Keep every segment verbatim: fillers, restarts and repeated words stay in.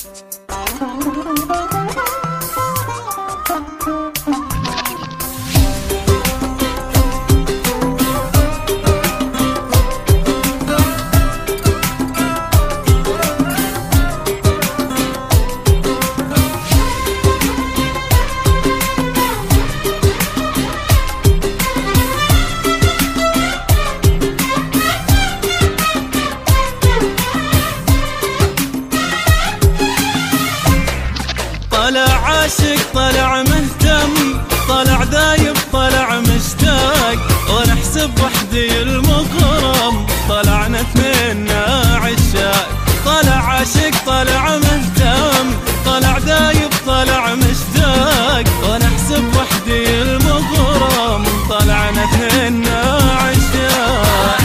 طلع عاشق طلع مهتم، طلع دايب طلع مشتاق، ونحسب وحدي المغرم، طلعنا اثنين عشاق. طلع عاشق طلع مهتم، طلع دايب طلع مشتاق، ونحسب وحدي المغرم، طلعنا اثنين عشاق.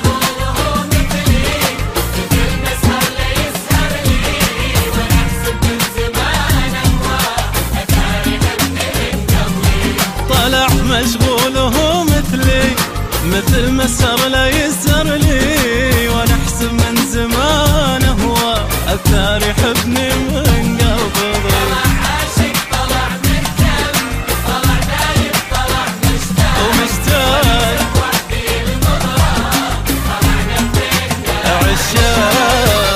مشغول وهو مثلي، مثل ما سر لا يسر لي، ونحسب من زمان هو أكثر يحبني من قبل. طلع عاشق طلع مهتم، طلع دايب طلع مشتاق، ومشتاق وحدي المغرم، طلعنا اثنين عشاق.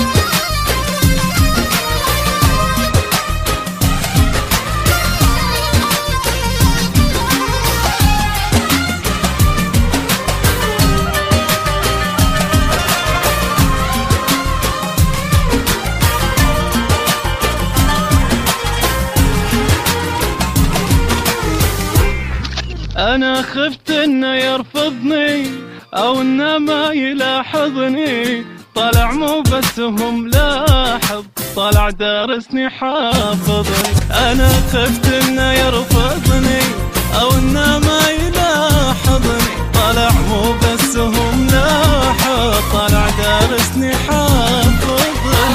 أنا خفت إنه يرفضني أو إنه ما يلاحظني، طلع مو بس هم لاحظ، طلع دارسني حافظني. أنا خفت إنه يرفضني أو إنه ما يلاحظني، طلع مو بس هم لاحظ، طلع دارسني حافظني.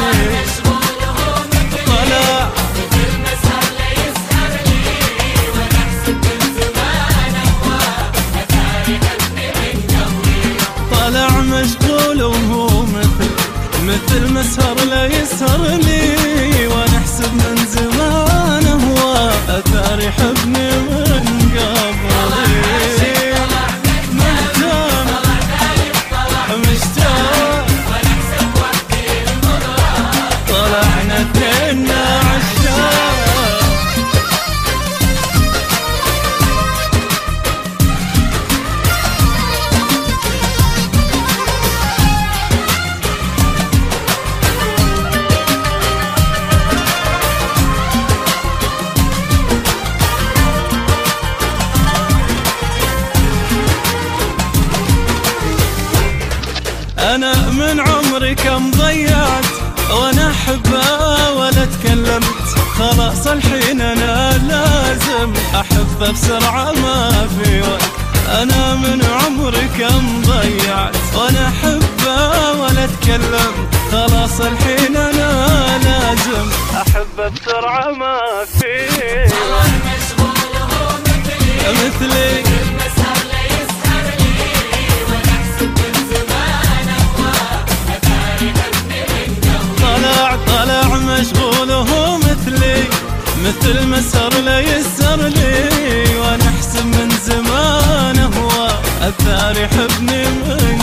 طلع مشغول وهو مثل مثل ما سهر لا يسهر لي، ونحسب من زمان هو أثار يحبني من قبلي. مهتم طلع مشتاق، ونحسب وحدي المغرم، طلعنا اثنين عشاق. أنا من عمري كم ضيعت، وأنا أحبه ولا تكلمت، خلاص الحين أنا لازم أحبه بسرعة ما في وقت. أنا من عمري كم ضيعت، وأنا أحبه ولا تكلمت، خلاص الحين أنا لازم أحبه بسرعة ما في وقت. مشغول وهو مثلي، مثلي مشغول وهو مثلي، مثل ما سر لا يسر لي، ونحسب من زمان هو أثار يحبني من